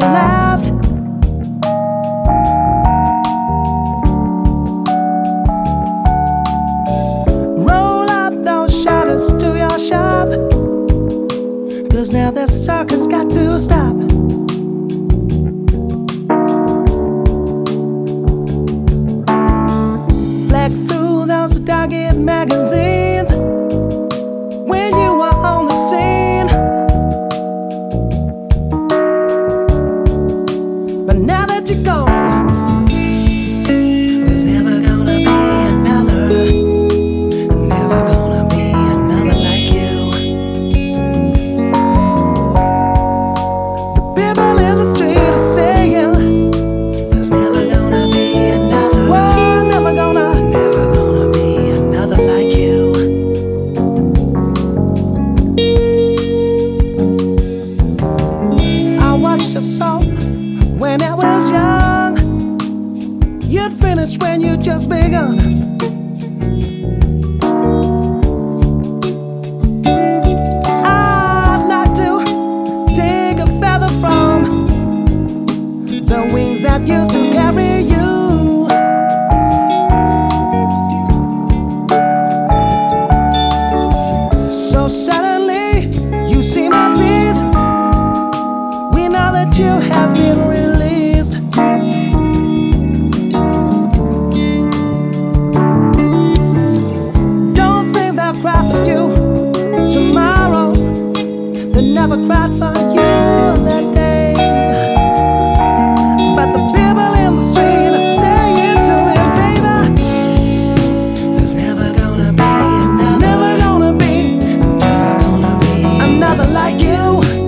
laughed. Roll up those shutters to your shop, 'cause now this circus got to stop. Flick through those dog-eared magazines when you were on the scene, but now that you're gone, there's never gonna be another, never gonna be another like you. The people in the street are saying there's never gonna be another, well, never gonna be another like you. I watched your soul when I was young. You'd finish when you just begun. I'd like to take a feather from the wings that used to carry you. So suddenly you seem at peace. We know that you have been released. Don't think they'll cry for you tomorrow. They never cried for you that day. But the people in the street are saying to him, baby, there's never gonna be another, never gonna be another like you.